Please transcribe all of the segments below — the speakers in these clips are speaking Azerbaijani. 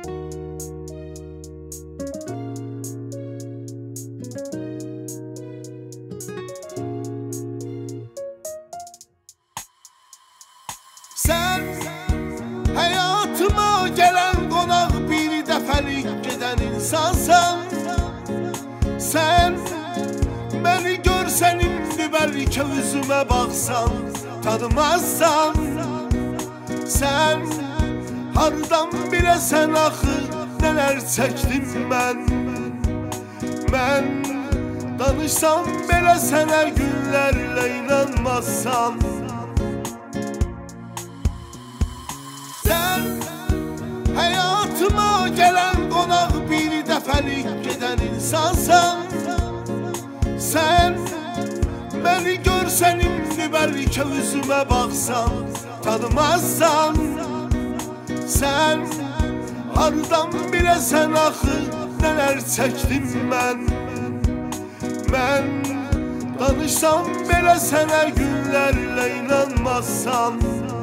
Sen hayatıma gelen konak, bir defelik giden insansan. Sen beni görsen indi belki yüzüme baksan tanımazsan. Sen hardan bilesen axı neler çektim ben. Ben danışsam belə sənə günlərlə inanmazsan. Sen hayatıma gelen konak, bir defelik giden insansan. Sen beni görsen indi belki yüzüme baksan tanımazsan. Sen hardan bilesen axı neler çektim ben. Ben danışsam belə sənə günlərlə inanmazsan.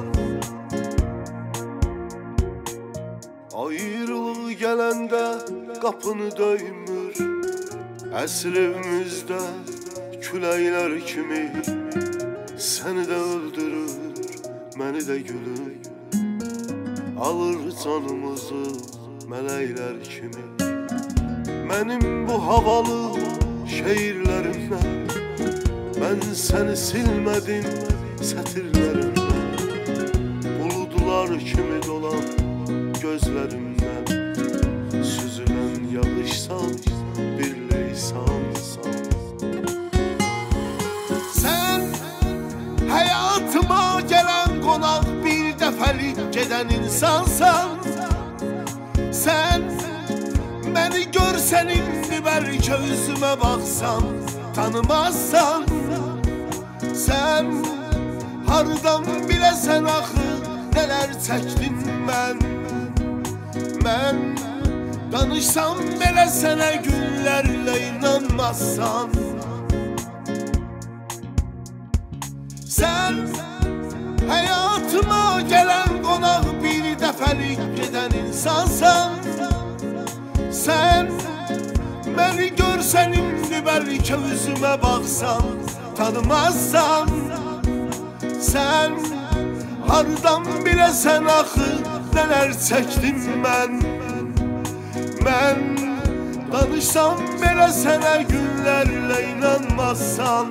Ayrılık gələndə qapını döymür, əsr evimizdə küləklər kimi. Səni də öldürür, məni də gülür, alır canımızı mələklər kimi. Mənim bu havalı şeirlərimdən mən səni silmədim sətirlərimdən. Buludlar kimi dolan gözlərimdən süzülən yağışsan bir leysansan. Sen hayatıma gelen konak, bir defelik giden insansan. Sen beni görsen indi belki yüzüme baksan tanımazsan. Sen hardan bilesen axı neler çektim ben. Ben danışsam belə sənə günlərlə inanmazsan. Sen hayatıma gelen konak, bir defelik giden insansan. Sen beni görsen indi belki yüzüme baksan tanımazsan. Sen hardan bilesen axı neler çektim ben. Ben danışsam belə sənə günlərlə inanmazsan.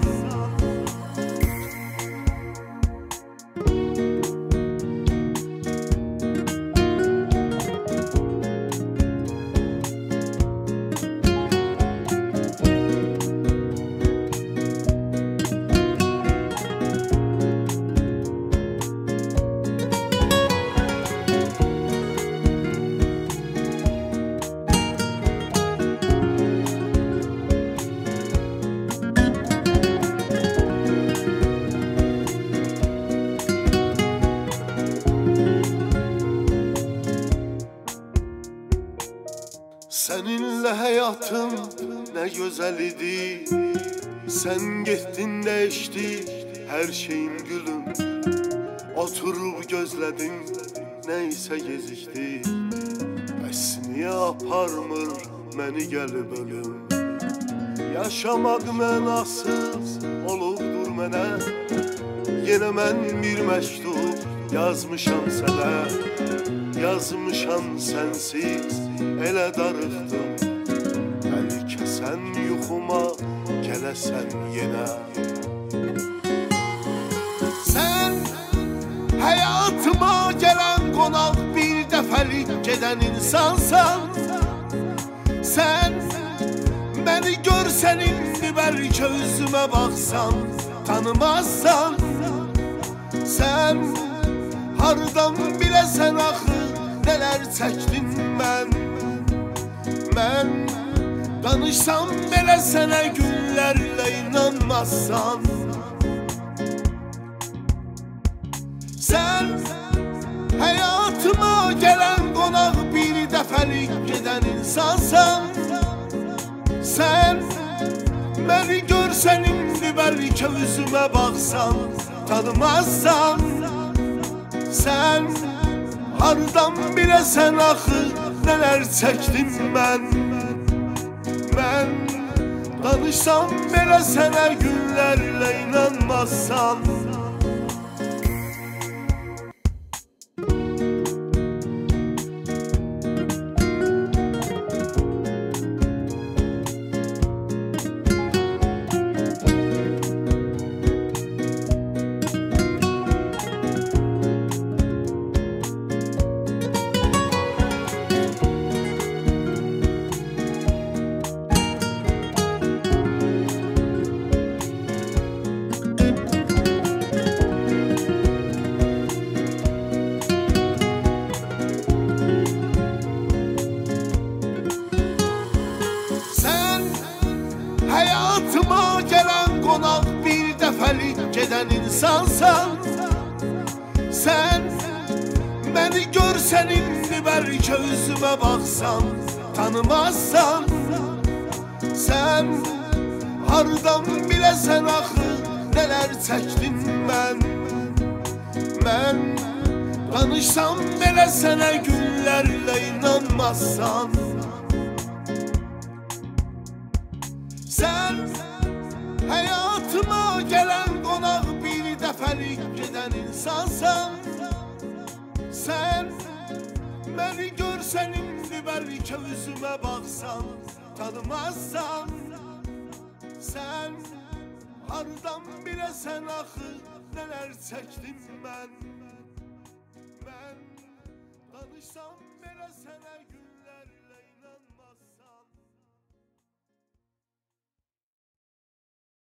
Seninle hayatım ne güzel idi. Sen gittin değişti her şeyim gülüm. Oturup gözledim neyse gezikti. Bəs niye aparmır məni gelip ölüm. Yaşamak mənasız olubdur mənə. Yine mən bir məktub yazmışam sənə. Yazmışam sensiz elə darıxdım. Bəlkə sən yuxuma gələsən yenə. Sen hayatıma gelen konak, bir defelik giden insansan. Sen beni görsen indi belki yüzüme baksan tanımazsan. Sen hardan bilesen axı neler çektim ben. Ben danışsam belə sənə günlərlə inanmazsan. Sen hayatıma gelen konak, bir defelik giden insansan. Sen beni görsen indi belki yüzüme baksan tanımazsan. Sen hardan bilesen axı neler çəkdim mən danışsam belə sənə günlərlə inanmazsan. Hayatıma gelen qonaq bir dəfəlik gedən insansan. Sən məni görsən indi bəlkə üzümə baxsan tanımazsan. Sən hardan biləsən axı nələr çəkdim mən danışsam belə sənə günlərlə inanmazsan. Sen hayatıma gelen qonaq bir dəfəlik gedən insansan. Sen məni görsən indi bəlkə üzümə baxsan tanımazsan. Sen hardan biləsən axı nələr çəkdim mən danışsam belə sənə gün